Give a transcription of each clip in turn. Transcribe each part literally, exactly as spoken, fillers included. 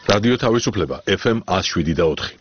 რადიო თავისუფლება ეფ ემ one oh seven და four.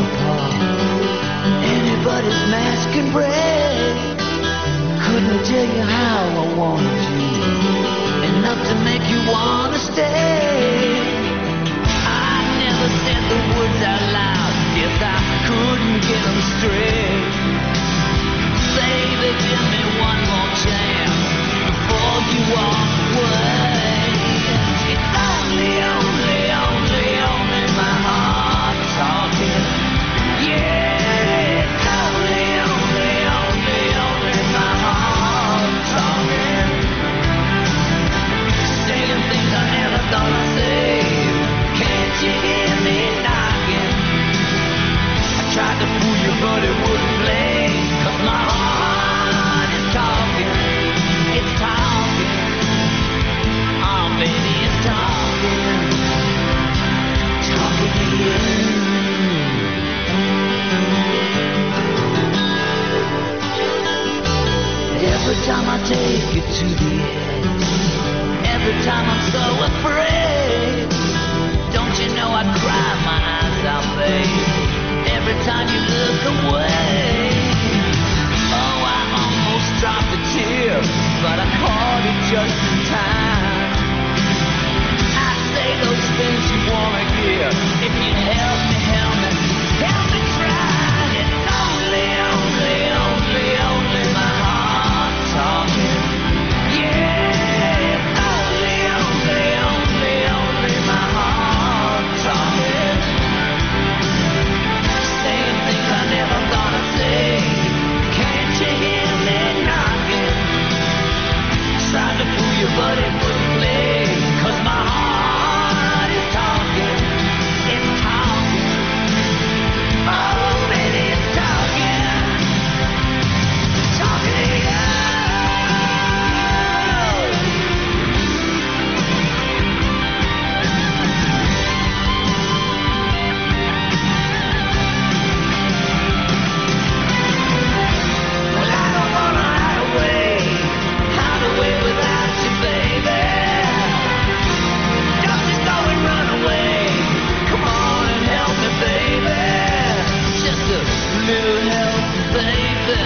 apart. Anybody's mask can break. Couldn't tell you how I wanted you, enough to make you wanna stay. I never said the words out loud, yes I couldn't get them straight. Baby, give me one more chance before you walk away. It's only, only, only, only my heart talking. Yeah, it's only, only, only, only my heart talking. Saying things I never thought I'd say. Can't you hear me knocking? I tried to fool you but it wouldn't play. 'Cause my heart is talking. It's talking. Oh baby, it's talking. Talking to you. Every time I take you to the edge, every time I'm so afraid, don't you know I cry my eyes out, babe, every time you look away. Oh, I almost dropped a tear, but I caught it just in time. I say those things you wanna hear. If you'd help me, help me, help me try. It's only, only, only, only my heart talking. Yeah, it's only, only, only, only my heart talking. Saying things I never thought I'd say. Can't you hear me knocking? Tried to fool you but it wouldn't play. 'Cause my heart is talking. It's talking. Oh baby, it's talking. Talking to you. Well, I don't wanna hide away, hide away without you, baby. Don't just go and run away. Come on and help me, baby. Just a little help, baby.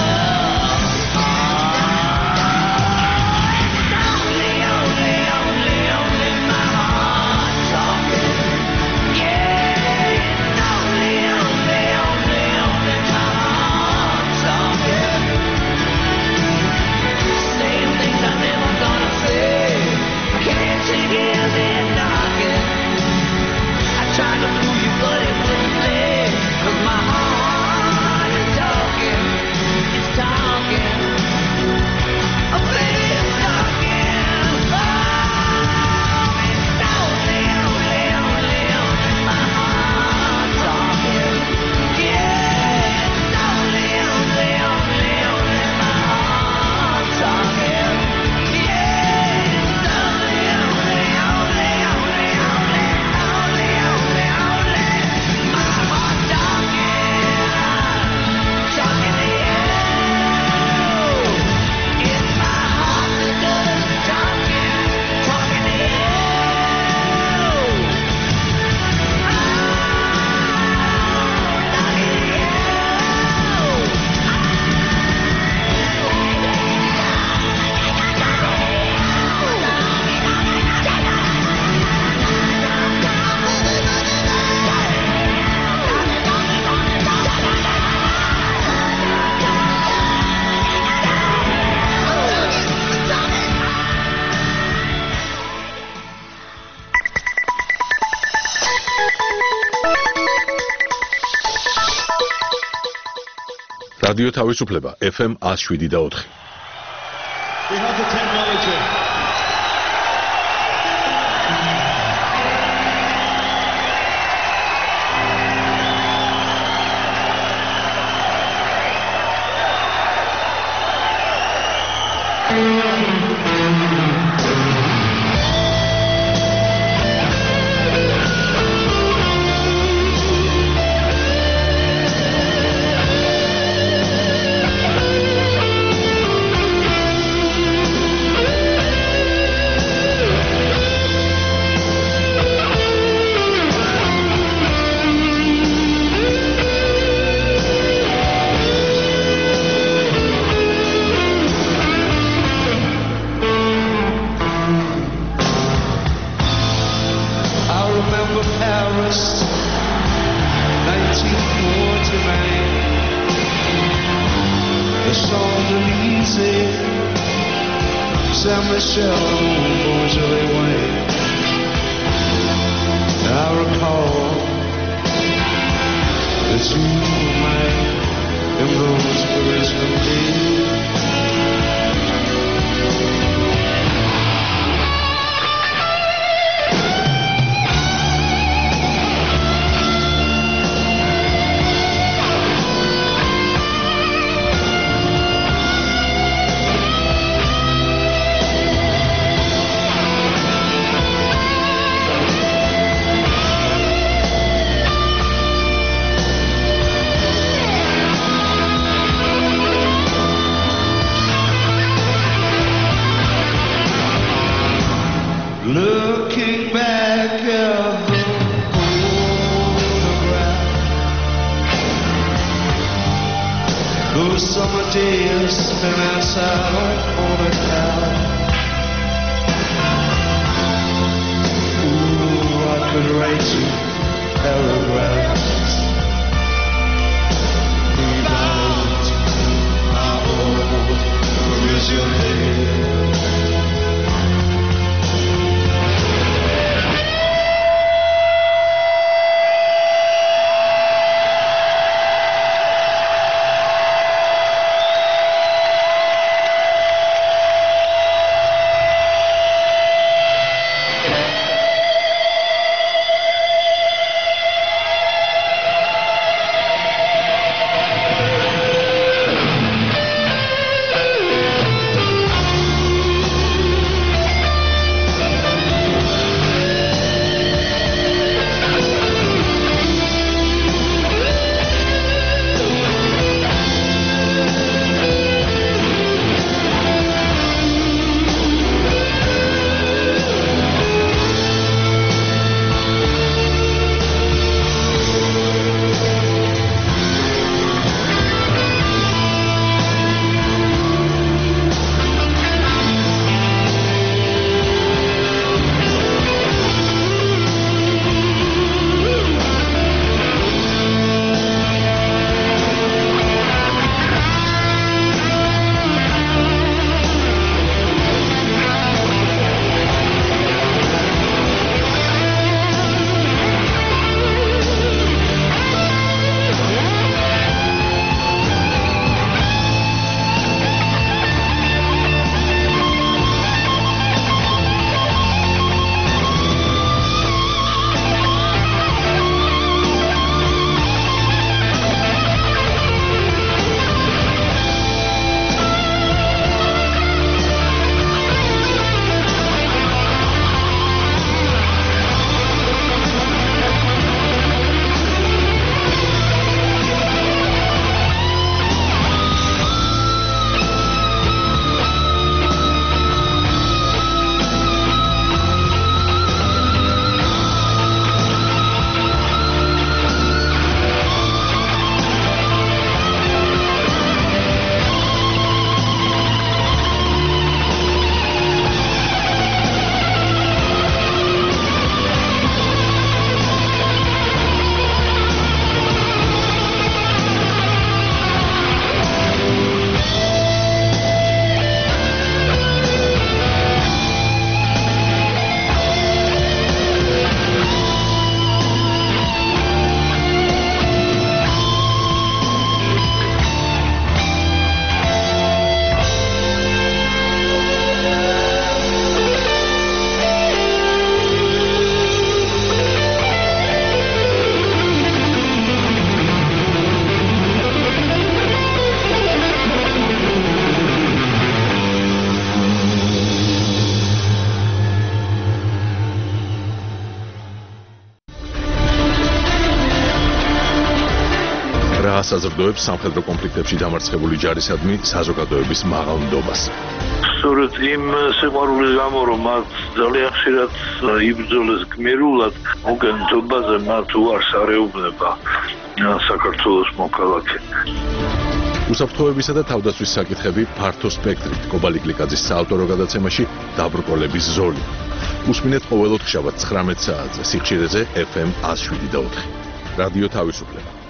It's only, only, only, only my heart talking. Yeah, it's only, only, only, only my heart talking. Saying things I never thought I'd say. Can't you hear me knocking? I tried to fool you but it wouldn't play. 'Cause my heart is talking. It's talking. Oh baby, it's talking. Oh, it's only, only, only, only my heart talking. Yeah, it's only, only, only, only my heart talking. Yeah, it's only, only, only, only, only, only, only, only my heart talking. Talking to you. It's my heart that does the talking. Talking to you. Oh, talking to you. რადიო თავისუფლება F M one oh seven და four. We have the technology. San Michelle on Bourgeois Way. I recall that you might in those original days. Looking back at the photograph, those summer days spent outside on a couch. Ooh, I could write you paragraphs about how old is your head. ასაზრდოებს სამხედრო კონფლიქტებში დამარცხებული ჯარისადმი საზოგადოების მაღალ ნდობას. სწორედ იმ სიყვარულის გამო, რომ მათ ძალიან ხშირად იბრძოლეს გმირულად, მოგენთობაზე მათ უარს არეუბნება საქართველოს მოქალაქე. უსაფრთხოებისა და თავდაცვის საკითხები ფართო სპექტრით კობალი გლიკაძის საავტორო გადაცემაში დაბრკოლების ზოლი. უსმინეთ ყოველ ოთხშაბათს ცხრამეტ საათზე სიხშირეზე ეფ ემ ათს შვიდი და ოთხი. რადიო თავისუფლება.